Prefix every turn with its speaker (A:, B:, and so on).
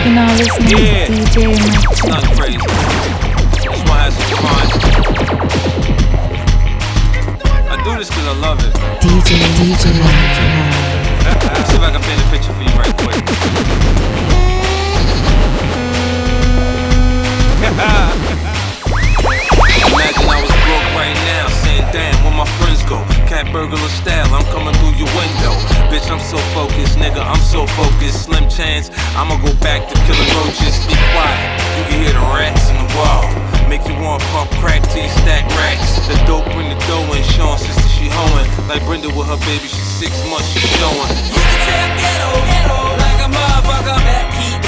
A: You're now listening to DJ Max.
B: It's nothing crazy. That's why I have some fun. I do this because I love it.
A: DJ Max.
B: See if I can paint a picture for you right quick. Imagine I was broke right now, saying damn, where my friends go? Cat burglar style, I'm coming through your window. Bitch, I'm so focused, nigga, I'm so focused. Slim chance, I'ma go back to killing roaches. Be quiet, you can hear the rats in the wall. Make you want pump crack till you stack racks. The dope bring the dough in, Sean sister she hoeing. Like Brenda with her baby, she's 6 months, she showing.
C: You can say I'm ghetto, like a motherfucker. Keep